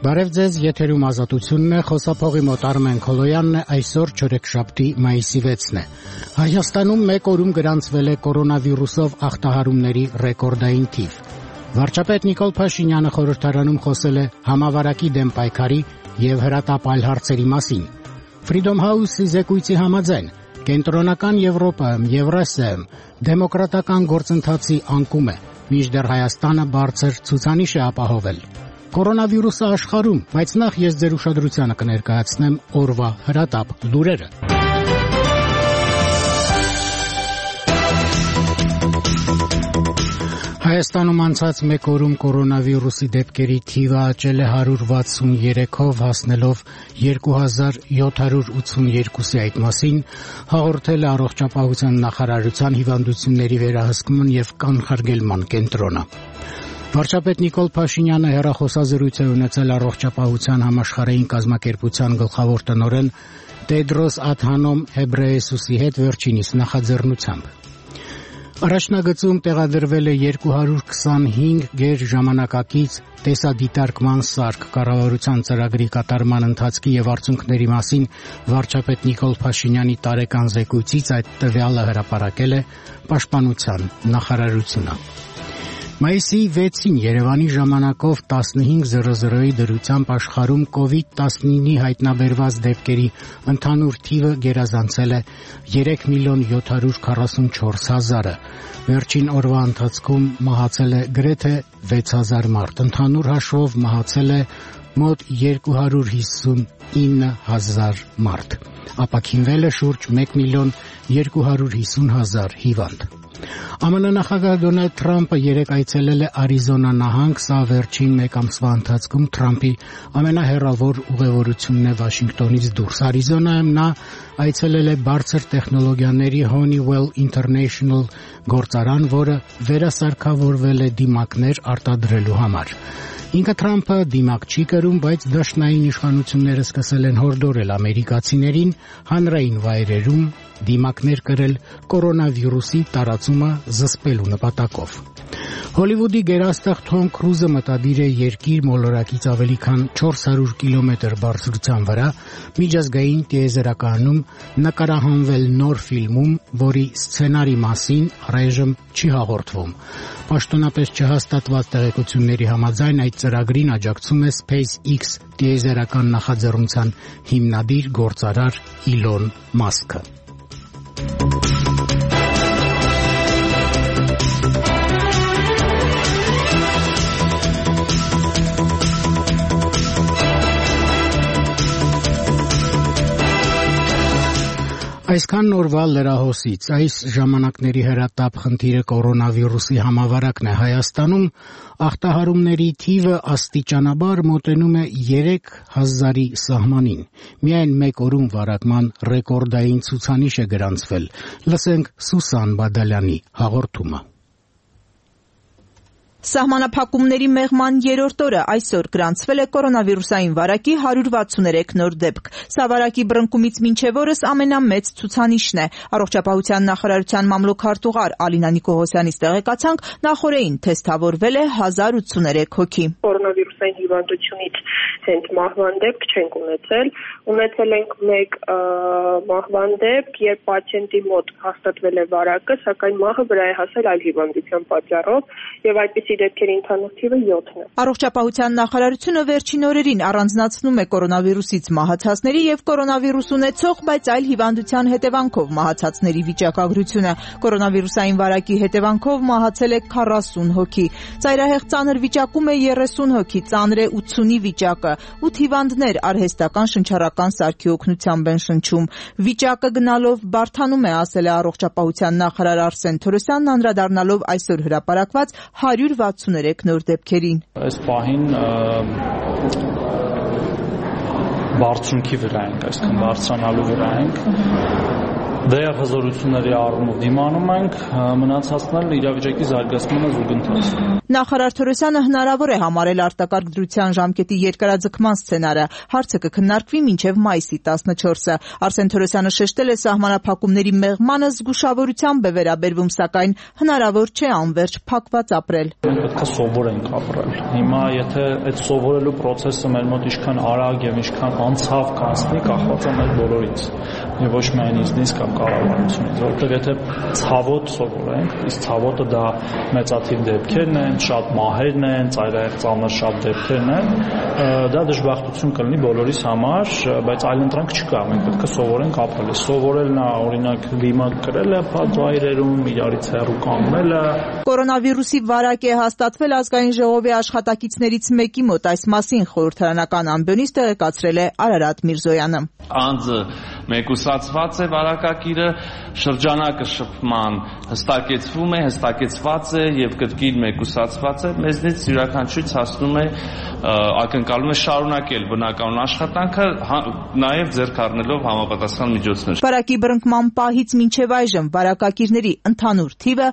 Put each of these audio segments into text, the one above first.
Բարև ձեզ, եթերում ազատությունն է, խոսափողի մոտ Արմեն Քոլոյանն է, այսօր չորեքշաբթի մայիսի 6-ն է։ Հայաստանում մեկ օրում գրանցվել է կորոնավիրուսով ախտահարումների ռեկորդային թիվ։ Վարչապետ Նիկոլ Փաշինյանը խորհրդարանում խոսել է համավարակի դեմ պայքարի եւ հրատապ այլ հարցերի մասին։ Freedom House-ի զեկույցի համաձայն Կենտրոնական Եվրոպայում, Եվրասիայում դեմոկրատական գործընթացի անկում է, մինչդեռ Հայաստանը բարձր ցուցանիշ է ապահովել։ Կորոնավիրուսը աշխարհում, բայց նախ ես ձեր ուշադրությանը կներկայացնեմ օրվա հրատապ լուրերը։ Հայաստանում անցած մեկ օրում կորոնավիրուսի դեպքերի թիվը աճել է 163-ով, հասնելով 2782-ի այդ մասին հաղորդել է Առողջապահության նախարարության հիվանդությունների վերահսկման եւ կանխարգելման կենտրոնը։ Վարչապետ Նիկոլ Փաշինյանը հեռախոսազրույց է ունեցել Առողջապահության համաշխարհային կազմակերպության գլխավոր տնօրեն Տեդրոս Ադհանոմ Հեբրեյեսուսի հետ վերջինիս նախաձեռնությամբ։ Առաջնագծում տեղադրվել է 225 գերժամանակակից տեսադիտարկման սարք կառավարության ծրագրի կատարման ընթացքի եւ արդյունքների մասին վարչապետ Նիկոլ Փաշինյանի տարեկան զեկույցից այդ տվյալը հրապարակել է Պաշտպանության նախարարությունը։ Մայիսի 6-ին Երևանի ժամանակով 15:00-ի դրությամբ աշխարհում COVID-19-ի հայտնաբերված դեպքերի ընդհանուր թիվը գերազանցել է 3,744,000-ը։ Վերջին օրվա ընթացքում մահացել է գրեթե 6,000 մարդ։ Ընդհանուր հաշվով մահացել է մոտ 259,000 մարդ։ Ապաքինվել է շուրջ 1,250,000 հիվանդ։ ԱՄՆ նախագահ Դոնալդ Թրամփը երեկ այցելել է Արիզոնա նահանգ, սա վերջին մեկ ամսվա ընթացքում Թրամփի ամենահեռավոր ուղևորությունն է Վաշինգտոնից դուրս։ Արիզոնայում նա այցելել է բարձր տեխնոլոգիաների Honeywell International գործարան, որը վերասարքավորվել է դիմակներ արտադրելու համար։ Ինքը Թրամփը դիմակ չի կրում, բայց դաշնային իշխանությունները սկսել են հորդորել ամերիկացիներին հանրային վայրերում դիմակներ կրել կորոնավիրուսի տարածումը զսպելու նպատակով։ Հոլիվուդի գերաստղ Թոմ Քրուզը մտադիր է երկիր մոլորակից ավելի քան 400 կիլոմետր բարձրության վրա միջազգային տիեզերակայանում նկարահանվել նոր ֆիլմում, որի սցենարի մասին առայժմ չի հաղորդվում։ Պաշտոնապես չհաստատված տեղեկությունների համաձայն այդ ծրագրին աջակցում է SpaceX տիեզերական նախաձեռնության հիմնադիր գործարար Իլոն Մասկը։ Այսքան նորվա լրահոսից։ Այս ժամանակների հրատապ խնդիրը կորոնավիրուսի համավարակն է Հայաստանում։ Ախտահարումների թիվը աստիճանաբար մոտենում է 3,000-ի սահմանին։ Միայն մեկ օրում վարակման ռեկորդային ցուցանիշ է գրանցվել։ Լսենք Սուսան Բադալյանի հաղորդումը։ Սահմանափակումների մեղման երրորդ օրը այսօր գրանցվել է կորոնավիրուսային վարակի 163 նոր դեպք։ Սա վարակի բռնկումից մինչև օրս ամենամեծ ցուցանիշն է։ Առողջապահության նախարարության մամլոք-արտուղար Ալինա Նիկողոսյանից տեղեկացանք, նախօրեին թեսթավորվել է 1083 հոգի։ Կորոնավիրուսային հիվանդությունից հենց մահվան դեպք չենք ունեցել։ Ունեցել ենք մեկ մահվան դեպք, երբ պացիենտի մոտ հաստատվել է վարակը, սակայն մահը վրա է հասել այլ հիվանդության պատճառով եւ այդպիսի դեպքերի ընդհանուր թիվը 7-ն է։ Առողջապահության նախարարությունը վերջին օրերին առանձնացնում է կորոնավիրուսից մահացածների եւ կորոնավիրուս ունեցող, բայց այլ հիվանդության հետևանքով մահացածների վիճակագրությունը։ Կորոնավիրուսային վարակի հետևանքով մահացել է 40 հոգի։ Ծայրահեղ ծանր վիճակում է 30 հոգի, ծանր է 80-ի վիճակը։ 8 հիվանդներ արհեստական շնչառական սարքի օգնությամբ են շնչում։ Վիճակը գնալով բարդանում է, ասել է առողջապահության նախարար Արսեն Թորոսյանն, անդրադառնալով այսօր հրապարակված 163 նոր դեպքերին։ Այս պահին բարձունքի վրա ենք, այսինքն բարձրանալու վրա ենք դեղազորությունների առումով դիմանում ենք, մնացածն իրավիճակի զարգացմանը զուգընթաց։ Նախարար Թորոսյանը հնարավոր է համարել արտակարգ դրության ժամկետի երկարաձգման սցենարը։ Հարցը կքննարկվի մինչև մայիսի 14-ը։ Արսեն Թորոսյանը շեշտել է սահմանափակումների մեղմանը զգուշավորությամբ է վերաբերվում, սակայն հնարավոր չէ անվերջ փակված ապրել։ Մենք պետք է սովորենք ապրել։ Հիմա եթե այդ սովորելու process-ը մեր մոտ ինչքան արագ եւ ինչքան անցավ կանցնի, կախված է մեր բոլորից, եւ ոչ միայն ինձնից կամ կառավարությունից, որովհետեւ եթե ցավոտ սովորենք, իսկ ցավոտը դա մեծաթիվ դեպքերն են, շատ մահերն են, ծայրահեղ ծանր շատ դեպքերն են, դա դժբախտություն կլինի բոլորիս համար, բայց այլընտրանք չկա, մենք պետք է սովորենք ապրել։ Սովորելն է, օրինակ, դիմակ կրելը բաց վայրերում, իրարից հեռու կանգնելը։ Կորոնավիրուսի վարակ է հաստատվել ազգային ժողովի աշխատակիցներից մեկի մոտ, այս մասին խորհրդարանական ամբիոնից տեղեկացրել է Արարատ Միրզոյանը։ Անձը մեկուսացված է վարակակիրը, շրջանակը շփման հստակեցվում է, հստակեցված է եւ կրկին մեկուսացված է, մեզնից յուրաքանչյուրից հասնում է ակնկալում է շարունակել բնականon աշխատանքը, նաեւ ձեռք առնելով համապատասխան միջոցներ։ Վարակի բռնկման պահից մինչև այժմ վարակակիրների ընդհանուր թիվը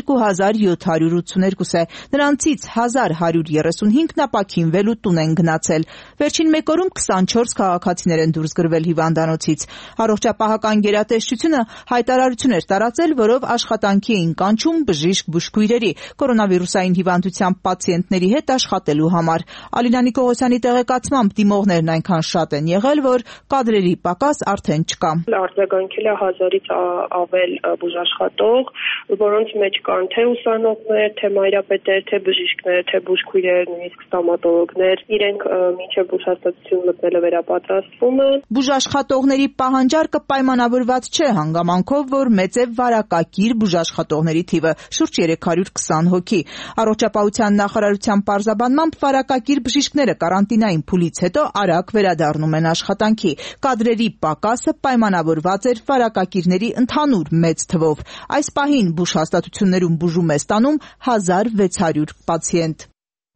2782 է։ Նրանցից 1135-ն ապաքինվել ու տուն են գնացել։ Վերջին մեկ օրում 24 քաղաքացիներ են դուրս գրվել հիվանդանոցից։ Առողջապահական գերատեսչությունը հայտարարություն էր տարածել, որով աշխատանքի էին կանչում բժիշկ բուժքույրերի կորոնավիրուսային հիվանդությամբ պացիենտների հետ աշխատելու համար։ Ալինա Նիկողոսյանի տեղեկացմամբ դիմողներն այնքան շատ են եղել, որ կադրերի պակաս արդեն չկա։ Արձագանքել է 1000-ից ավել բուժաշխատող, որոնց մեջ կան թե ուսանողներ, թե մայրապետեր, թե բժիշկներ, թե բուժքույրեր, նույնիսկ ստոմատոլոգներ։ Իրենք մինչև բուժհաստատություն մտնելը վերապատրաստվում են։ Բուժաշխատողների պահանջարկը պայմանավորված չէ հանգամանքով, որ մեծ է վարակակիր բուժաշխատողների թիվը՝ շուրջ 320 հոգի։ Առողջապահության նախարարության պարզաբանմամբ վարակակիր բժիշկները կարանտինային փուլից հետո արագ վերադառնում են աշխատանքի։ Կադրերի պակասը պայմանավորված էր վարակակիրների ընդհանուր մեծ թվով։ Այս պահին բուժհաստատություններում բուժում է ստանում 1600 պացիենտ։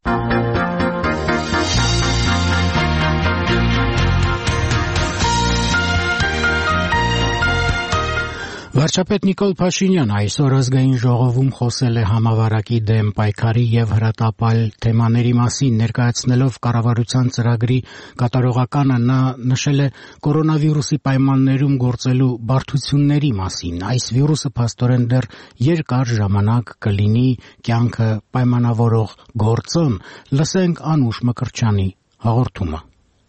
Վարչապետ Նիկոլ Փաշինյանը այսօր ազգային ժողովում խոսել է համավարակի դեմ պայքարի եւ հրատապալ թեմաների մասին, ներկայացնելով կառավարության ծրագրի կատարողականը նա նշել է կորոնավիրուսի պայմաններում գործելու բարդությունների մասին։ Այս վիրուսը փաստորեն դեռ երկար ժամանակ կլինի կյանքը պայմանավորող գործոն։ Լսենք Անուշ Մկրտչյանի հաղորդումը։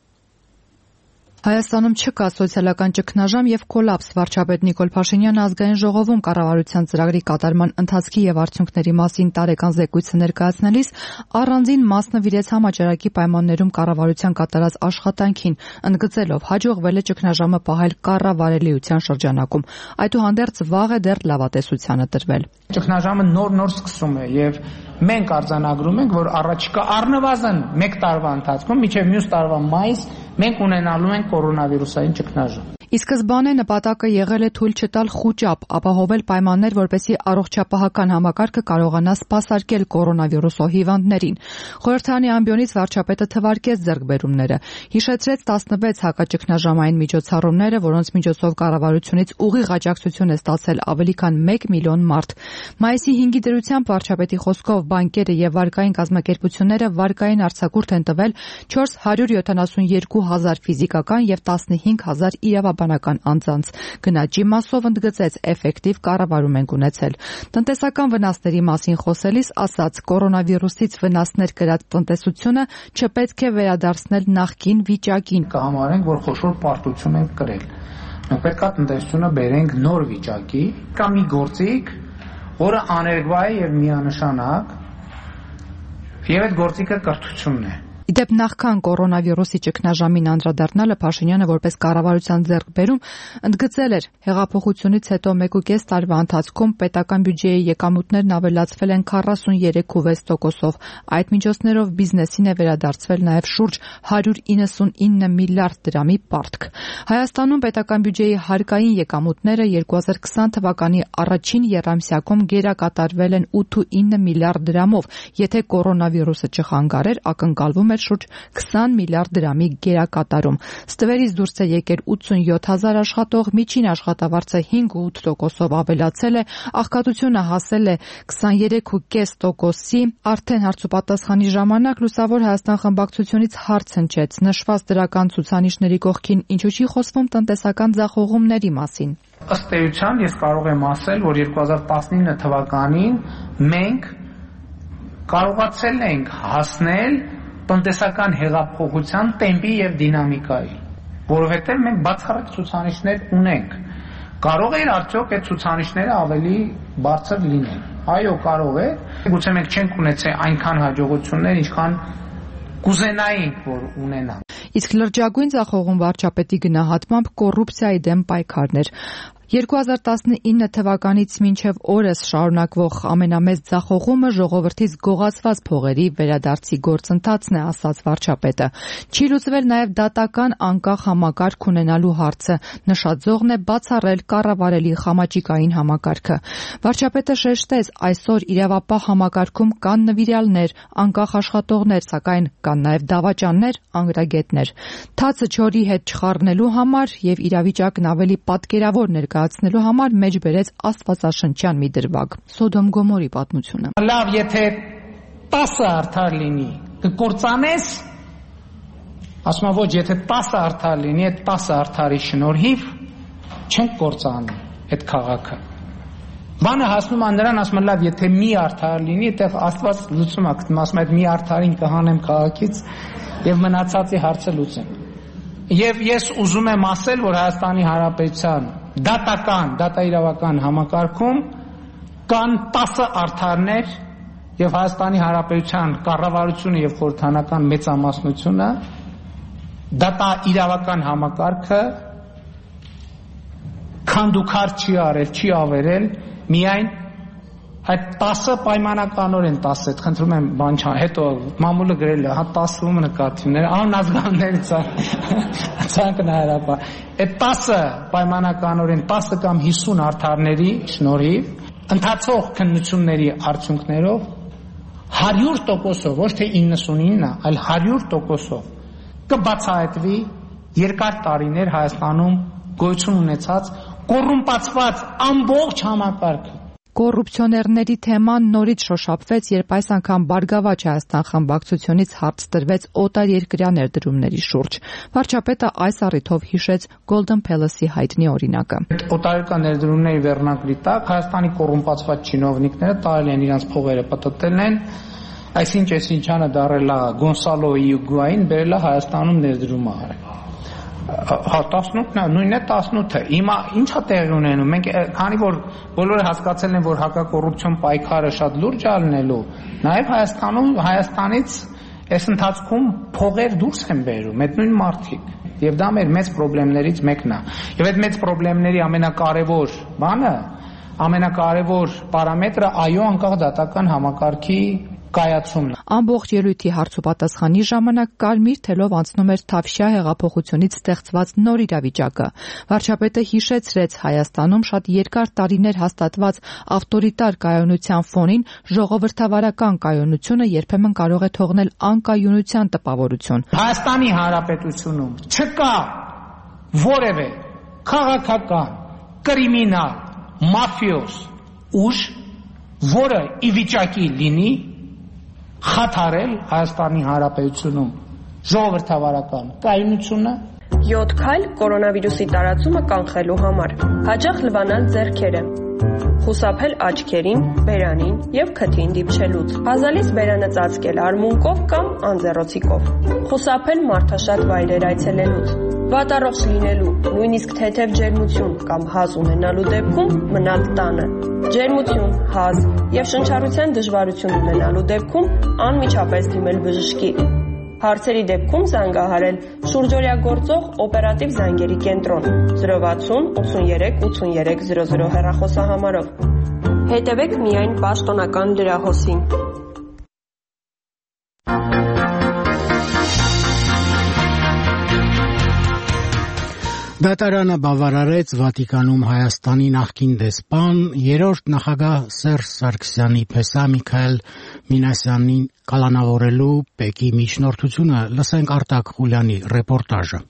Հայաստանում չկա սոցիալական ճգնաժամ եւ կոլապս։ Վարչապետ Նիկոլ Փաշինյանը ազգային ժողովում կառավարության ծրագրի կատարման ընթացքի եւ արդյունքների մասին տարեկան զեկույցը ներկայացնելիս առանձին մաս նվիրեց համաճարակի պայմաններում կառավարության կատարած աշխատանքին, ընդգծելով հաջողվել է ճգնաժամը պահել կառավարելիության շրջանակում։ Այդուհանդերձ վաղ է դեռ լավատեսությանը տրվել։ Ճգնաժամը նոր սկսում է եւ մենք արձանագրում ենք, որ առաջիկա առնվազն 1 տարվա ընթացքում մինչեւ մյուս տարվա մայիս մենք ունենալու ենք կորոնավիրուսային ճգնաժամ։ Ի սկզբանե նպատակը եղել է թույլ չտալ խուճապ, ապահովել պայմաններ, որպեսզի առողջապահական համակարգը կարողանա սպասարկել կորոնավիրուսով հիվանդներին։ Խորհրդարանի ամբիոնից վարչապետը թվարկեց ձեռքբերումները, հիշեցրեց 16 հակաճգնաժամային միջոցառումները, որոնց միջոցով կառավարությունից ուղիղ աջակցություն է ստացել ավելի քան 1 միլիոն մարդ։ Մայիսի 5-ի դրությամբ վարչապետի խոսքով բանկերը եւ վարկային կազմակերպությունները վարկային արձակուրդ են տվել 472 հազար ֆիզիկական եւ 15 հազար իրավաբանական անձանց։ Գնաճի մասով ընդգծեց էֆեկտիվ կառավարում ենք ունեցել։ Տնտեսական վնասների մասին խոսելիս ասաց, կորոնավիրուսից վնասներ կրած տնտեսությունը չպետք է վերադարձնել նախկին վիճակին։ Կհամարենք, որ խոշոր պարտություն ենք կրել։ Մենք պետք է տնտեսությունը բերենք նոր վիճակի, կամ մի գործիք, որը աներկբա է եւ միանշանակ, եւ այդ գործիքը կրթությունն է։ Իդեպ նախքան կորոնավիրուսի ճգնաժամին անդրադառնալը Փաշինյանը որպես կառավարության ձեռքբերում ընդգծել էր հեղափոխությունից հետո 1.5 տարվա ընթացքում պետական բյուջեի եկամուտներն ավելացվել են 43.6%-ով։ Այդ միջոցներով բիզնեսին է վերադարձվել նաև շուրջ 199 միլիարդ դրամի պարտք։ Հայաստանում պետական բյուջեի հարկային եկամուտները 2020 թվականի առաջին եռամսյակում գերակատարվել են 8.9 միլիարդ դրամով։ Եթե կորոնավիրուսը չխանգարեր, ակնկալվում էր էր շուրջ 20 միլիարդ դրամի գերակատարում։ Ստվերից դուրս է եկել 87,000 աշխատող, միջին աշխատավարձը 5.8%-ով ավելացել է, աղքատությունը հասել է 23.5%-ի։ Արդեն հարցուպատասխանի ժամանակ Լուսավոր Հայաստան խմբակցությունից հարց հնչեց նշված դրական ցուցանիշների կողքին ինչու չի խոսվում տնտեսական ձախողումների մասին։ Ըստ էության ես կարող եմ ասել, որ 2019 թվականին մենք կարողացել ենք հասնել տնտեսական հեղափոխության տեմպի եւ դինամիկայի, որովհետեւ մենք բացառիկ ցուցանիշներ ունենք։ Կարող է արդյոք այդ ցուցանիշները ավելի բարձր լինեն։ Այո, կարող է։ Գուցե մենք չենք ունեցել այնքան հաջողություններ, ինչքան կուզենայինք, որ ունենանք։ Իսկ լրջագույն ձախողում վարչապետի գնահատմամբ կոռուպցիայի դեմ պայքարներ։ 2019 թվականից մինչև օրս շարունակվող ամենամեծ ձախողումը ժողովրդից գողացված փողերի վերադարձի գործընթացն է, ասաց վարչապետը։ Չի լուծվել նաև դատական անկախ համակարգ ունենալու հարցը, նշաձողն է բացառել կառավարելի խամաճիկային համակարգը։ Վարչապետը շեշտեց, այսօր իրավապահ համակարգում կան նվիրյալներ, անկախ աշխատողներ, սակայն կան նաև դավաճաններ, անգրագետներ։ Թացը չորի հետ չխառնելու համար եւ իրավիճակն ավելի պատկերավոր ներկայացնելու համար մեջ բերեց աստվածաշնչյան մի դրվագ։ Սոդոմ Գոմորի պատմությունը։ Լավ, եթե 10 արդար լինի, կկործանես, ասում եմ ոչ, եթե 10 արդար լինի, այդ 10 արդարի շնորհիվ չենք կործանի այդ քաղաքը։ Բանը հասնում է նրան, ասում եմ լավ, եթե մի արդար լինի, այդտեղ Աստված լուծում է, ասում եմ այդ մի արդարին կհանեմ քաղաքից եւ մնացածի հարցը լուծեմ։ Եվ ես ուզում եմ ասել, որ Հայաստանի Հանրապետության դատաիրավական համակարգում կան 10 արդարներ եւ Հայաստանի Հանրապետության կառավարությունը եւ խորհրդանական մեծամասնությունը դատաիրավական համակարգը քանդուքար չի արել, չի ավերել, միայն այդ 10 պայմանականորեն 10 այդ խնդրում եմ բան չան, հետո մամուլը գրել է, հա 10-ում նկատիվներ, անազգաններից ցանկն հարաբար։ Այդ 10 պայմանականորեն 10 կամ 50 արդարների շնորհիվ ընթացող քննությունների արդյունքներով 100%-ով, ոչ թե 99, այլ 100%-ով կբացահայտվի երկար տարիներ Հայաստանում գոյություն ունեցած կոռումպացված ամբողջ համակարգը։ Կոռուպցիոներների թեման նորից շոշափվեց, երբ այս անգամ Բարգավաճ Հայաստան խմբակցությունից հարց տրվեց օտարերկրյա ներդրումների շուրջ։ Վարչապետը այս առիթով հիշեց Golden Palace-ի հայտնի օրինակը։ Օտարերկրյա ներդրումների վերնակրի տակ Հայաստանի կոռումպացված չինովնիկները տարել են իրենց փողերը, պտտել են, այսինչանը դարել է Գոնսալո Իուգուային, բերել է Հայաստանում ներդրում արել։ Հա 18-ն է, նույնն է 18-ը։ Հիմա ի՞նչ է տեղի ունենում։ Մենք քանի որ բոլորը հասկացել են, որ հակակոռուպցիոն պայքարը շատ լուրջ է լինելու, նաև Հայաստանից այս ընթացքում փողեր դուրս են բերում, այդ նույն մարդիկ։ Եվ դա մեր մեծ խնդիրներից մեկն է։ Եվ այդ մեծ խնդիրների ամենակարևոր բանը, ամենակարևոր պարամետրը այո անկախ դատական համակարգի կայացումն է։ Ամբողջ ելույթի հարցուպատասխանի ժամանակ կարմիր թելով անցնում էր Թավշյա հեղափոխությունից ստեղծված նոր իրավիճակը։ Վարչապետը հիշեցրեց Հայաստանում շատ երկար տարիներ հաստատված ավտորիտար կայունության ֆոնին ժողովրդավարական կայունությունը երբեմն կարող է թողնել անկայունության տպավորություն։ Հայաստանի Հանրապետությունում չկա որևէ քաղաքական, կրիմինալ, մաֆիոզ ուժ, որը ի վիճակի լինի խաթարել Հայաստանի Հանրապետությունում ժողովրդավարական կայունությունը։ 7 քայլ կորոնավիրուսի տարածումը կանխելու համար։ Հաճախ լվանալ ձեռքերը։ Խուսափել աչքերին, բերանին եւ քթին դիպչելուց։ Հազալից բերանը ծածկել արմունկով կամ անձեռոցիկով։ Խուսափել մարդաշատ վայրեր այցելելուց։ Վատառողջ լինելու, նույնիսկ թեթև ջերմություն կամ հազ ունենալու դեպքում մնալ տանը։ Ջերմություն, հազ եւ շնչառության դժվարություն ունենալու դեպքում անմիջապես դիմել բժշկի։ Հարցերի դեպքում զանգահարել շուրջօրյա գործող օպերատիվ զանգերի կենտրոն 060 83 83 00 հեռախոսահամարով։ Հետևեք միայն պաշտոնական լրահոսին։ Դատարանը բավարարեց Վատիկանում Հայաստանի նախկին դեսպան, երրորդ նախագահ Սերժ Սարգսյանի փեսա Միքայել Մինասյանին կալանավորելու ՊԵԿ-ի միջնորդությունը։ Լսենք Արտակ Խուլյանի ռեպորտաժը։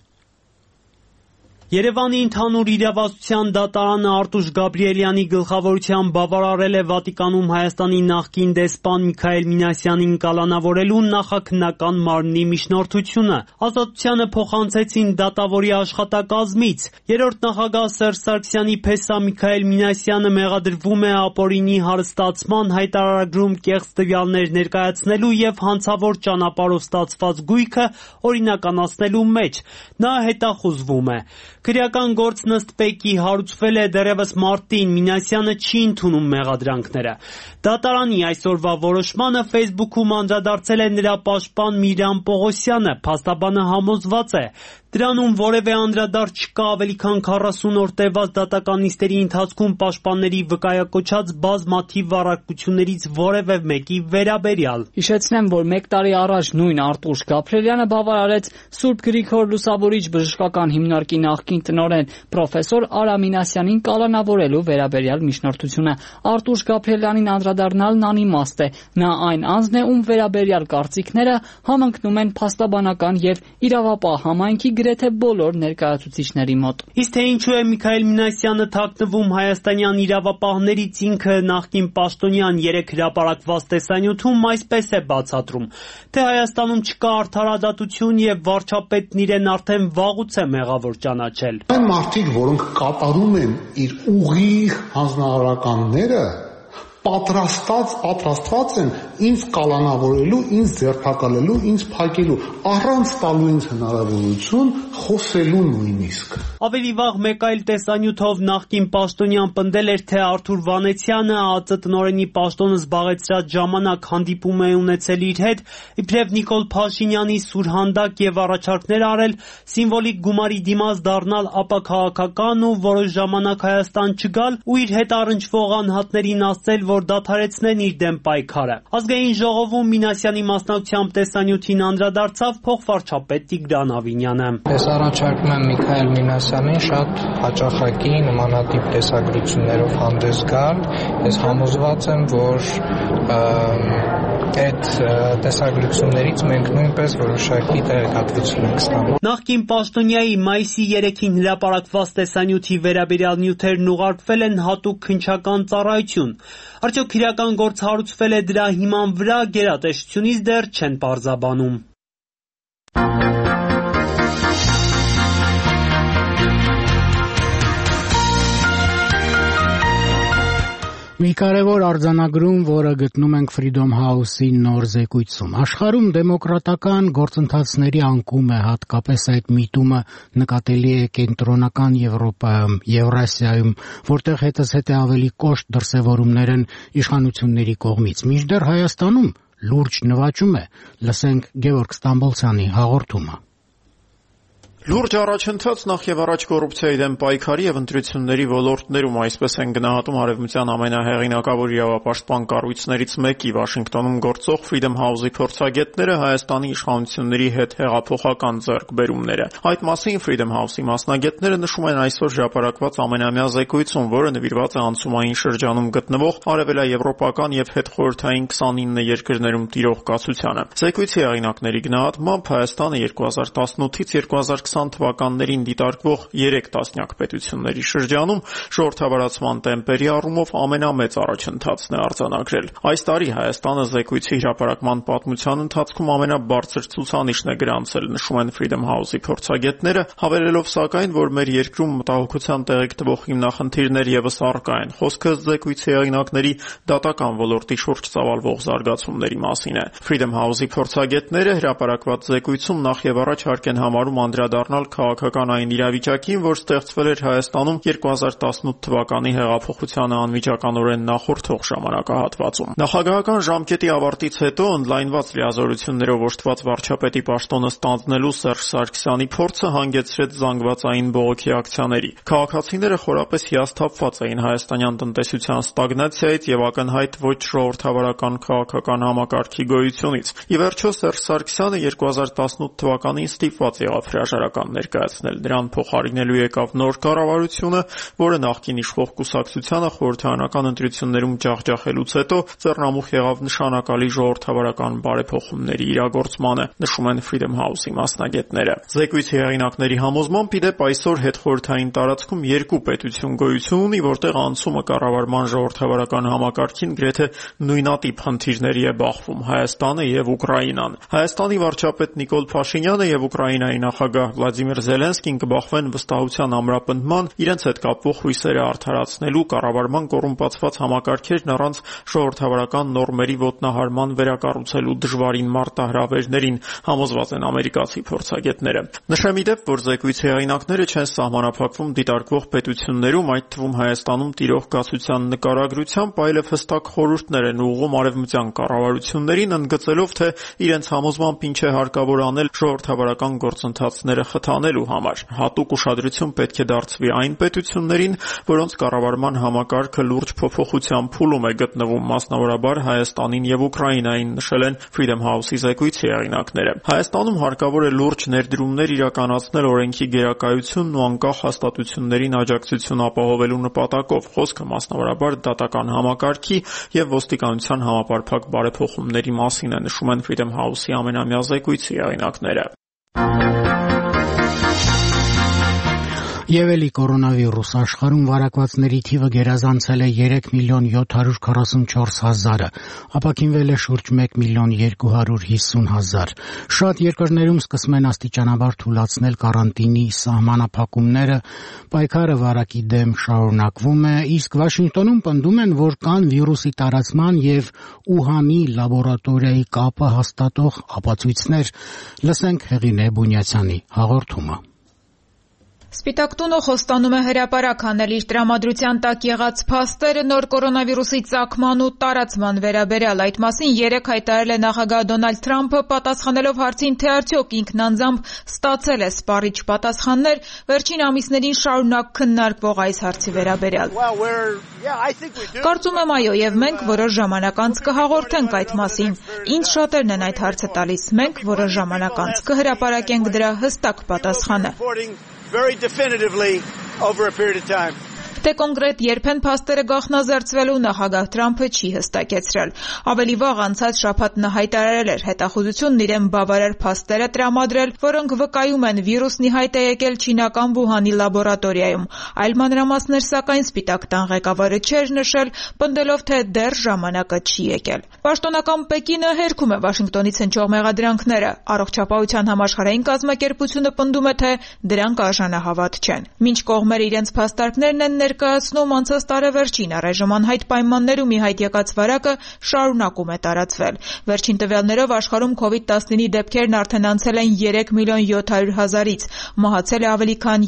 Երևանի ընդհանուր իրավասության դատարանը Արտուշ Գաբրիելյանի գլխավորությամբ բավարարել է Վատիկանում Հայաստանի նախկին դեսպան Միքայել Մինասյանին կալանավորելու նախաքննական մարմնի միջնորդությունը։ Ազատությանը փոխանցեցին դատավորի աշխատակազմից։ Երրորդ նախագահ Սերժ Սարգսյանի փեսա Միքայել Մինասյանը մեղադրվում է ապօրինի հարստացման, հայտարարագրում կեղծ տվյալներ ներկայացնելու եւ հանցավոր ճանապարհով ստացված գույքը օրինականացնելու մեջ։ Նա հետախուզվում է։ Քրեական գործն ըստ ՊԵԿ-ի հարուցվել է դեռևս մարտին, Մինասյանը չի ընդունում մեղադրանքները։ Դատարանի այսօրվա որոշմանը Facebook-ում անդրադարձել է նրա պաշտպան Միրամ Պողոսյանը, փաստաբանը համոզված է, դրանում որևէ անդրադարձ չկա ավելի քան 40 օր տևած դատական նիստերի ընթացքում պաշտպանների վկայակոչած բազմաթիվ առարկություններից որևէ մեկի վերաբերյալ։ Հիշեցնեմ, որ 1 տարի առաջ նույն Արտուշ Գաբրիելյանը բավարարեց Սուրբ Գրիգոր Լուսավորիչ բժշկական հիմնարկի նախկին տնօրեն պրոֆեսոր Արա Մինասյանին կալանավորելու վերաբերյալ միջնորդությունը։ Արտուշ Գաբրիելյանին անդրադառնալն անիմաստ է։ Նա այն անձն է, ում վերաբերյալ կարծիքները համընկնում են փաստաբանական եւ իրավապահ համայնքի գրեթե բոլոր ներկայացուցիչների մոտ։ Իսկ թե ինչու է Միքայել Մինասյանը թաքնվում հայաստանյան իրավապահներից, ինքը նախկին պաշտոնյան 3 հրապարակված տեսանյութում այսպես է բացատրում, թե Հայաստանում չկա արդարադատություն եւ վարչապետն իրեն արդեն վաղուց է մեղավոր ճանաչել։ Այն մարդիկ, որոնք կատարում են իր ուղիղ հանձնարարականները, պատրաստված են ինձ կալանավորելու, ինձ ձերբակալելու, ինձ փակելու, առանց տալու ինձ հնարավորություն խոսելու նույնիսկ։ Ավելի վաղ մեկ այլ տեսանյութով նախկին պաշտոնյան պնդել էր, թե Արթուր Վանեցյանը ԱԱԾ տնօրենի պաշտոնը զբաղեցրած ժամանակ հանդիպում է ունեցել իր հետ, իբրև Նիկոլ Փաշինյանի սուրհանդակ եւ առաջարկներ արել սիմվոլիկ գումարի դիմաց դառնալ, ապա քաղաքական ու որոշ ժամանակ Հայաստան չգալ ու իր հետ առնչվող անհատներին ասել, որ դադարեցնեն իր դեմ պայքարը։ Ազգային ժողովում Մինասյանի մասնակցությամբ տեսանյութին անդրադարձավ փոխվարչապետ Տիգրան Ավինյանը։ Ես առաջարկում եմ Միքայել Մինասյանին շատ հաճախակի նմանատիպ տեսագրություններով հանդես գալ։ Ես համոզված եմ, որ այդ տեսագրություններից մենք նույնպես որոշակի տեղեկատվություն ենք ստանում։ Նախկին պաշտոնյայի մայիսի 3-ին հրապարակված տեսանյութի վերաբերյալ նյութերն ուղարկվել են հատուկ քննչական ծառայություն։ Արդյոք քրեական գործ հարուցվել է դրա հիման վրա, գերատեսչությունից դեռ չեն պարզաբանում։ Մի կարևոր արձանագրում, որը գտնում ենք Freedom House-ի նոր զեկույցում։ Աշխարհում դեմոկրատական գործընթացների անկում է, հատկապես այդ միտումը նկատելի է կենտրոնական Եվրոպայում, Եվրասիայում, որտեղ հետզհետե ավելի կոշտ դրսևորումներ են իշխանությունների կողմից։ Մինչդեռ Հայաստանում լուրջ նվաճում է։ Լսենք Գևորգ Ստամբոլցյանի հաղորդումը։ Լուրջ առաջընթաց նախ եւ առաջ կոռուպցիայի դեմ պայքարի եւ ընտրությունների ոլորտներում, այսպես են գնահատում արևմտյան ամենահեղինակավոր իրավապաշտպան կառույցներից մեկի Վաշինգտոնում գործող Freedom House-ի փորձագետները Հայաստանի իշխանությունների հետ հեղափոխական ձեռքբերումները։ Այդ մասին Freedom House-ի մասնագետները նշում են այսօր հրապարակված ամենամյա զեկույցում, որը նվիրված է անցումային շրջանում գտնվող արևելաեվրոպական եւ հետխորհրդային 29 երկրներում տիրող կացությանը։ Զեկույցի հեղինակների գնահատմամբ Հայաստանը 2018-ից 2020 թվականներին դիտարկվող 3 տասնյակ պետությունների շրջանում ժողովրդավարացման տեմպերի առումով ամենամեծ առաջընթացն է արձանագրել։ Այս տարի Հայաստանը զեկույցի հրապարակման պատմության ընթացքում ամենաբարձր ցուցանիշն է գրանցել, նշում են Freedom House-ի փորձագետները, հավելելով սակայն, որ մեր երկրում մտահոգության տեղիք տվող հիմնախնդիրներ եւս առկա են։ Խոսքը զեկույցի հեղինակների դատական ոլորտի շուրջ ծավալվող զարգացումների մասին է։ Freedom House-ի փորձագետները հրապարակված զեկույցում նախ եւ առաջ հարկ են համարում անդրադառնալ քաղաքական այն իրավիճակին, որ ստեղծվել էր Հայաստանում 2018 թվականի հեղափոխությանը անմիջականորեն նախորդող ժամանակահատվածում։ Նախագահական ժամկետի ավարտից հետո ընդլայնված լիազորություններով օժտված վարչապետի պաշտոնը ստանձնելու Սերժ Սարգսյանի փորձը հանգեցրեց զանգվածային բողոքի ակցիաների։ Քաղաքացիները խորապես հիասթափված էին հայաստանյան տնտեսության ստագնացիայից եւ ակնհայտ ոչ ժողովրդավարական քաղաքական համակարգի գոյությունից։ Ի վերջո Սերժ Սարգսյանը 2018 թվականին ստիպված եղավ հրաժարական հրապարական ներկայացնել։ Դրան փոխարինելու եկավ նոր կառավարությունը, որը նախկին իշխող կուսակցությանը խորհրդարանական ընտրություններում ջախջախելուց հետո ձեռնամուխ եղավ նշանակալի ժողովրդավարական բարեփոխումների իրագործմանը, նշում են Freedom House-ի մասնագետները։ Զեկույցի հեղինակների համոզմամբ իդեպ այսօր հետխորհրդային տարածքում երկու պետություն գոյություն ունի, որտեղ անցումը կառավարման ժողովրդավարական համակարգին գրեթե նույնատիպ խնդիրների է բախվում Հայաստանը եւ Ուկրաինան։ Հայաստանի վարչապետ Նիկոլ Փաշինյանը եւ Ուկրաինայի նախագահ Վլադիմիր Զելենսկին կբախվեն վստահության ամրապնդման, իրենց հետ կապվող հույսերը արդարացնելու, կառավարման կոռումպացված համակարգերն առանց ժողովրդավարական նորմերի ոտնահարման վերակառուցելու դժվարին մարտահրավերներին, համոզված են ամերիկացի փորձագետները։ Նշեմ իդեպ, որ զեկույցի հեղինակները չեն սահմանափակվում դիտարկվող պետություններում, այդ թվում Հայաստանում տիրող կացության նկարագրությամբ, այլև հստակ խորհուրդներ են ուղղում արևմտյան կառավարություններին, ընդգծելով, թե իրենց համոզմամբ ինչ է հարկավոր անել ժողովրդավարական գործընթացները խթանելու համար։ Հատուկ ուշադրություն պետք է դարձվի այն պետություններին, որոնց կառավարման համակարգը լուրջ փոփոխության փուլում է գտնվում, մասնավորաբար Հայաստանին եւ Ուկրաինային, նշել են Freedom House-ի զեկույցի հեղինակները։ Հայաստանում հարկավոր է լուրջ ներդրումներ իրականացնել օրենքի գերակայությունն ու անկախ հաստատություններին աջակցություն ապահովելու նպատակով, խոսքը մասնավորաբար դատական համակարգի եւ ոստիկանության համապարփակ բարեփոխումների մասին է, նշում են Freedom House-ի ամենամյա զեկույցի հեղինակները։ Եվ էլի կորոնավիրուս աշխարհում վարակվածների թիվը գերազանցել է 3,744,000-ը, ապաքինվել է շուրջ 1,250,000։ Շատ երկրներում սկսում են աստիճանաբար թուլացնել կարանտինի սահմանափակումները, պայքարը վարակի դեմ շարունակվում է, իսկ Վաշինգտոնում պնդում են, որ կան վիրուսի տարածման եւ Ուհանի լաբորատորիայի կապը հաստատող ապացույցներ։ Լսենք Հեղինե Բունյացյանի հաղորդումը։ Սպիտակ տունը խոստանում է հրապարակ անել իր տրամադրության տակ եղած փաստերը նոր կորոնավիրուսի ծագման ու տարածման վերաբերյալ։ Այդ մասին երեկ հայտարարել է նախագահ Դոնալդ Թրամփը, պատասխանելով հարցին, թե արդյոք ինքն անձամբ ստացել է սպառիչ պատասխաններ վերջին ամիսներին շարունակ քննարկվող այս հարցի վերաբերյալ։ Կարծում եմ այո, եւ մենք որոշ ժամանակ անց կհաղորդենք այդ մասին։ Ինձ շատերն են այդ հարցը տալիս։ Մենք որոշ ժամանակ անց կհրապարակենք դրա հստակ պատասխանը։ Very definitively over a period of time. Թե կոնկրետ երբ են փաստերը գաղտնազերծվելու նախագահ Թրամփը չի հստակեցրել։ Ավելի վաղ անցած շաբաթ նա հայտարարել էր հետախուզությունն իրեն բավարար փաստեր է տրամադրել, որոնք վկայում են վիրուսն ի հայտ է եկել չինական Վուհանի լաբորատորիայում։ Այլ մանրամասներ սակայն Սպիտակ տան ղեկավարը չէր նշել, պնդելով, թե դեռ ժամանակը չի եկել։ Պաշտոնական Պեկինը հերքում է Վաշինգտոնից հնչող մեղադրանքները։ Առողջապահության համաշխարհային կազմակերպությունը պնդում է, թե դրանք արժանահավատ չեն։ Մինչ կողմերը իրենց փաստարկներն են ներկայացնում, անցած տարեվերջին առայժմ անհայտ պայմաններում ի հայտ եկած վարակը շարունակում է տարածվել։ Վերջին տվյալներով աշխարհում COVID-19-ի դեպքերն արդեն անցել են 3,700,000-ից, մահացել է ավելի քան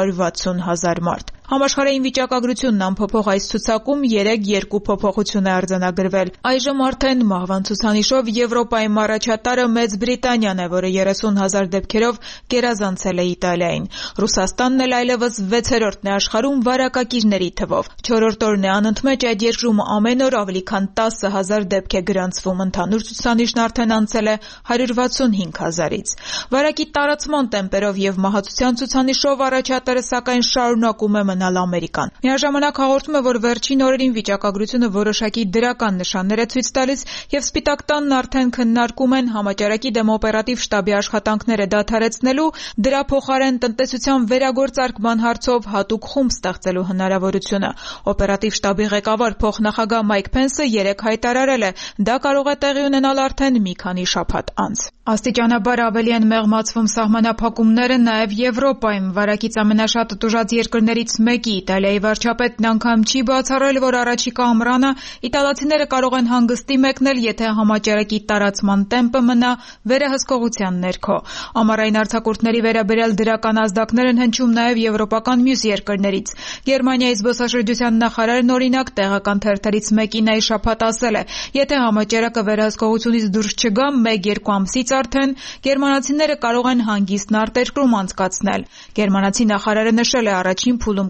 260,000 մարդ։ Համաշխարհային վիճակագրությունն ամփոփող այս ցուցակում 3 փոփոխություն է արձանագրվել։ Այժմ արդեն մահվան ցուցանիշով Եվրոպայում առաջատարը Մեծ Բրիտանիան է, որը 30,000 դեպքերով գերազանցել է Իտալիային։ Ռուսաստանն էլ այլևս 6-րդն է աշխարհում վարակակիրների թվով։ 4-րդ օրն է անընդմեջ այդ երկրում ամեն օր ավելի քան 10,000 դեպք է գրանցվում, ընդհանուր ցուցանիշն արդեն անցել է 165,000-ից։ Վարակի տարածման տեմպերով եւ մահացության ցուցանիշով առաջատարը սակայն շարունակում է մնալ Ամերիկան։ Միաժամանակ հաղորդում է, որ վերջին օրերին վիճակագրությունը որոշակի դրական նշաններ է ցույց տալիս եւ Սպիտակ տանն արդեն քննարկում են համաճարակի դեմ օպերատիվ շտաբի աշխատանքները դադարեցնելու, դրա փոխարեն տնտեսության վերագործարկման հարցով հատուկ խումբ ստեղծելու հնարավորությունը։ Օպերատիվ շտաբի ղեկավար փոխնախագահ Մայք Փենսը երեկ հայտարարել է, դա կարող է տեղի ունենալ արդեն մի քանի շաբաթ անց։ Աստիճանաբար ավելի են մեղմացվում սահմանափակումները նաև Եվրոպայում։ Վարակից ամենաշատը տուժած երկրներից մեկի Իտալիայի վարչապետն անգամ չի բացառել, որ առաջիկա ամռանը իտալացիները կարող են հանգստի մեկնել, եթե համաճարակի տարածման տեմպը մնա վերահսկողության ներքո։ Ամառային արձակուրդների վերաբերյալ դրական ազդակներ են հնչում նաև եվրոպական մյուս երկրներից։ Գերմանիայի զբոսաշրջության նախարարն օրինակ տեղական թերթերից մեկին այս շաբաթ ասել է, եթե համաճարակը վերահսկողությունից դուրս չգա 1-2 ամսից արդեն գերմանացիները կարող են հանգիստն արտերկրում անցկացնել։ Գերմանացի նախարարը նշել է, առաջին փուլում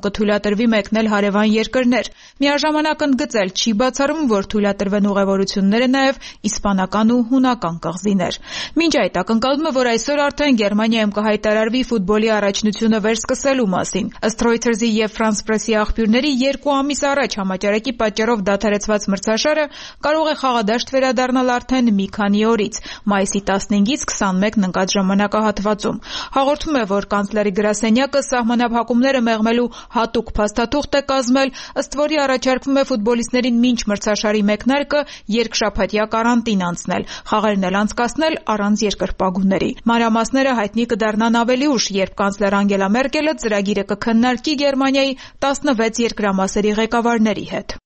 կթույլատրվի մեկնել հարևան երկրներ։ Միաժամանակ ընդգծել չի բացառում, որ թույլատրվեն ուղևորությունները նաև իսպանական ու հունական կղզիներ։ Մինչ այդ ակնկալվում է, որ այսօր արդեն Գերմանիայում կհայտարարվի ֆուտբոլի առաջնությունը վերսկսելու մասին։ Ըստ Reuters-ի եւ France Press-ի աղբյուրների 2 ամիս առաջ համաճարակի պատճառով դադարեցված մրցաշարը կարող է խաղադաշտ վերադառնալ արդեն մի քանի օրից՝ մայիսի 15-ից 21-ն ընկած ժամանակահատվածում։ Հաղորդում է, որ կանցլերի գրասենյակը սահմանափակումները մեղմելու հատուկ փաստաթուղթ է կազմել, ըստ որի առաջարկվում է ֆուտբոլիստներին մինչ մրցաշարի մեկնարկը երկշաբաթյա կարանտին անցնել, խաղերն էլ անցկացնել առանց երկրպագուների։ Մանրամասները հայտնի կդառնան ավելի ուշ, երբ կանցլեր Անգելա Մերկելը ծրագիրը կքննարկի Գերմանիայի 16 երկրամասերի ղեկավարների հետ։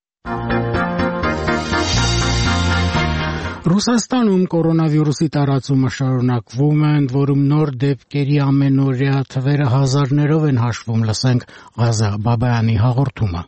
Ռուսաստանում կորոնավիրուսի տարածումը շարունակվում է, ընդ որում նոր դեպքերի ամենօրյա թվերը հազարներով են հաշվում, լսենք Ղազա Բաբայանի հաղորդումը։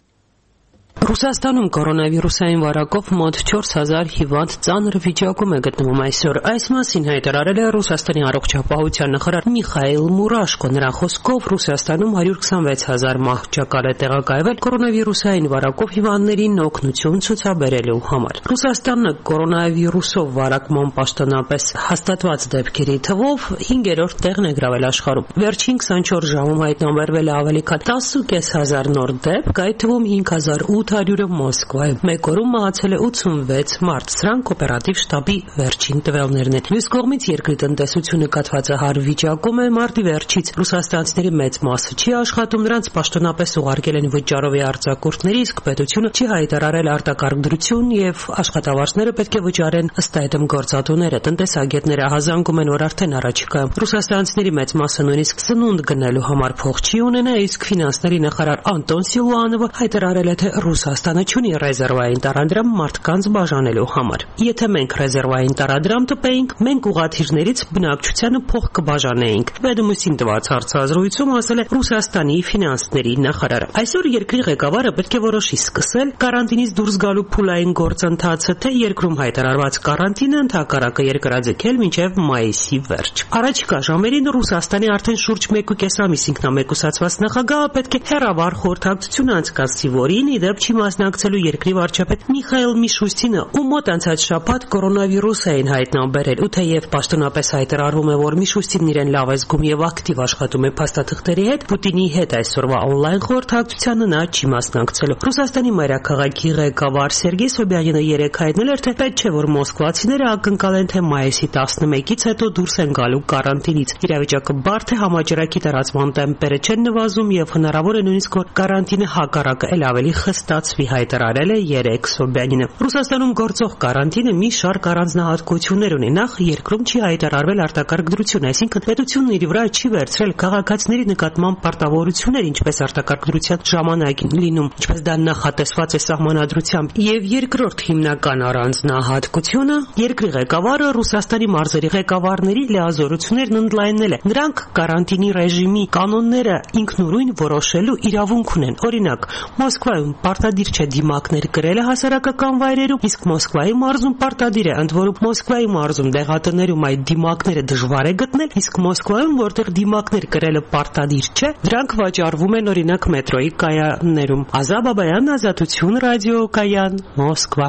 Ռուսաստանում կորոնավիրուսային վարակով մոտ 4000 հիվանդ ծանր վիճակում է գտնվում այսօր։ Այս մասին հայտարարել է Ռուսաստանի առողջապահության նախարար Միխայիլ Մուրաշկո։ Նրա խոսքով Ռուսաստանում 126,000 մահճակալ է տեղակայվել կորոնավիրուսային վարակով հիվանդներին օգնություն ցուցաբերելու համար։ Ռուսաստանը կորոնավիրուսով վարակման պաշտոնապես հաստատված դեպքերի թվով 5-րդ տեղն է գրավել աշխարհում։ Վերջին 24 ժամում հայտնաբերվել է ավելի քան 10,500 նոր դեպք, այդ թվում 5800-ը Մոսկվայում։ Մեկ օրում մահացել է 86 մարդ։ Սրանք օպերատիվ շտաբի վերջին տվյալներն են։ Մյուս կողմից երկրի տնտեսությունը կաթվածահար վիճակում է։ Մարտի վերջից ռուսաստանցիների մեծ մասը չի աշխատում, նրանց պաշտոնապես ուղարկել են վճարովի արձակուրդների, իսկ պետությունը չի հայտարարել արտակարգ դրություն եւ աշխատավարձները պետք է վճարեն ըստ այդմ գործատուները։ Տնտեսագետները հազանգում են, որ արդեն առաջիկայում ռուսաստանցիների մեծ մասը նույնիսկ սնունդ գնելու համար փող չի ունենա, իսկ ֆինանսների նախարար Անտոն Սիլուանովը հայտարարել է, թե Ռուսաստանը չունի ռեզերվային տարադրամ մարդկանց բաժանելու համար։ Եթե մենք ռեզերվային տարադրամ տպեինք, մենք ուղղաթիռներից բնակչությանը փող կբաժանեինք։ Վեդոմստին տված հարցազրույցում ասել է Ռուսաստանի ֆինանսների նախարարը։ Այսօր երկրի ղեկավարը պետք է որոշի սկսել կարանտինից դուրս գալու փուլային գործընթացը, թե երկրում հայտարարված կարանտինը ընդհակառակը երկրաձգել մինչև մայիսի վերջ։ Առաջիկա ժամերին Ռուսաստանի արդեն շուրջ 1.5 ամիս ինքնամեկուսացված նախագահը պետք է հեռավար խորհրդակցություն անցկացնի, որին ի դեպ չի մասնակցելու երկրի վարչապետ Միխայիլ Միշուստինը, ում մոտ անցած շաբաթ կորոնավիրուս էին հայտնաբերել, ու թեև պաշտոնապես հայտարարվում է, որ Միշուստինն իրեն լավ է զգում եւ ակտիվ աշխատում է փաստաթղթերի հետ, Պուտինի հետ այսօրվա օնլայն խորհրդակցությանը նա չի մասնակցելու։ Ռուսաստանի մայրաքաղաքի ղեկավար Սերգեյ Սոբյանինը երեկ հայտնել էր, թե պետք չէ, որ մոսկվացիները ակնկալեն, թե մայիսի 11-ից հետո դուրս են գալու կարանտինից։ Իրավիճակը բարդ է, համաճարակի տարածման տեմպերը չեն նվազում եւ հնարավոր է նույնիսկ որ կարանտինը հակառակը էլ ավելի խստացվի, հայտարարել է երեկ Սոբյանինը։ Ռուսաստանում գործող կարանտինը մի շարք առանձնահատկություններ ունի։ Նախ երկրում չի հայտարարվել արտակարգ դրություն, այսինքն պետությունն իր վրա չի վերցրել քաղաքացիների նկատմամբ պարտավորություններ, ինչպես արտակարգ դրության ժամանակ լինում, ինչպես դա նախատեսված է սահմանադրությամբ։ Եվ երկրորդ հիմնական առանձնահատկությունը երկրի ղեկավարը Ռուսաստանի մարզերի ղեկավարների լիազորություններն ընդլայնել է։ Նրանք կարանտինի ռեժիմի կանոնները ինքնուրույն որոշելու իրավունք ունեն։ Օրինակ, Մոսկվայում պարտադիր չէ դիմակներ գրելը հասարակական վայրերում, իսկ Մոսկվայի մարզում պարտադիր է, ընդ որում Մոսկվայի մարզում դեղատներում այդ դիմակները դժվար է գտնել, իսկ Մոսկվայում, որտեղ դիմակներ գրելը պարտադիր չէ, դրանք վաճառվում են օրինակ մետրոյի կայաններում։ Ղազա Բաբայան, Ազատություն ռադիոկայան, Մոսկվա։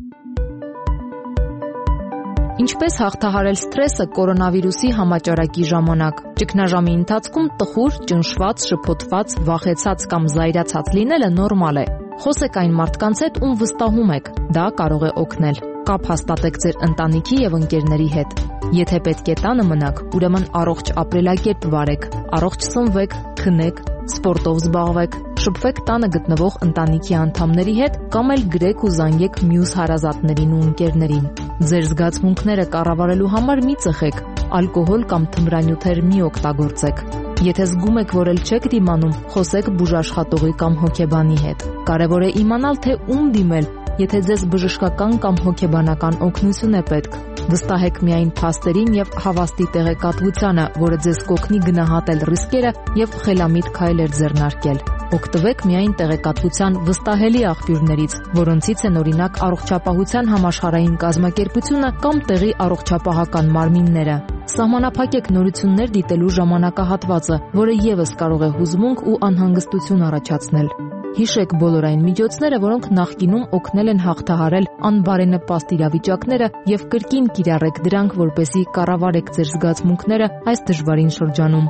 Ինչպես հաղթահարել սթրեսը կորոնավիրուսի համաճարակի ժամանակ։ Ճգնաժամի ընթացքում տխուր, ճնշված, շփոթված, վախեցած կամ զայրացած լինելը նորմալ է։ Խոսեք այն մարդկանց հետ, ում վստահում եք։ Դա կարող է օգնել։ Կապ հաստատեք ձեր ընտանիքի եւ ընկերների հետ։ Եթե պետք է տանը մնաք, ուրեմն առողջ ապրելակերպ վարեք, առողջ սնվեք, քնեք, սպորտով զբաղվեք, շփվեք տանը գտնվող ընտանիքի անդամների հետ կամ էլ գրեք ու զանգեք մյուս հարազատներին ու ընկերներին։ Ձեր զգացմունքները կառավարելու համար մի ծխեք, ալկոհոլ կամ թմրանյութեր մի օգտագործեք։ Եթե զգում եք, որ էլ չեք դիմանում, խոսեք բուժաշխատողի կամ հոգեբանի հետ։ Կարևոր է իմանալ, թե ում դիմել, եթե ձեզ բժշկական կամ հոգեբանական օգնություն է պետք։ Վստահեք միայն փաստերին եւ հավաստի տեղեկատվությանը, որը ձեզ կօգնի գնահատել ռիսկերը եւ խելամիտ քայլեր ձեռնարկել։ Օգտվեք միայն տեղեկատվության վստահելի աղբյուրներից, որոնցից են օրինակ Առողջապահության համաշխարհային կազմակերպությունը կամ տեղի առողջապահական մարմինները։ Սահմանափակեք նորություններ դիտելու ժամանակահատվածը, որը ևս կարող է հուզմունք ու անհանգստություն առաջացնել։ Հիշեք բոլոր այն միջոցները, որոնք նախկինում օգնել են հաղթահարել անբարենպաստ իրավիճակները եւ կրկին կիրառեք դրանք, որպեսզի կառավարեք ձեր զգացմունքները այս դժվարին շրջանում։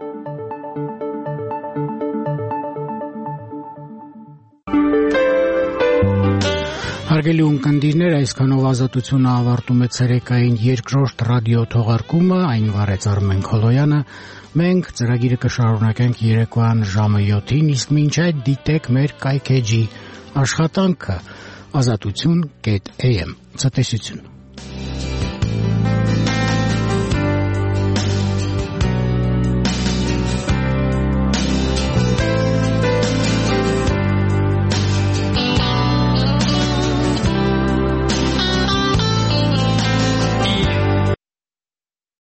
Հարգելի ունկնդիրներ, այսքանով Ազատությունը ավարտում է ցերեկային երկրորդ ռադիո թողարկումը, այն վարեց Արմեն Քոլոյանը։ Մենք ծրագիրը կշարունակենք երեկոյան ժամը 7-ին, իսկ մինչ այդ դիտեք մեր կայքեջի աշխատանքը azatutun.am. Ցտեսություն։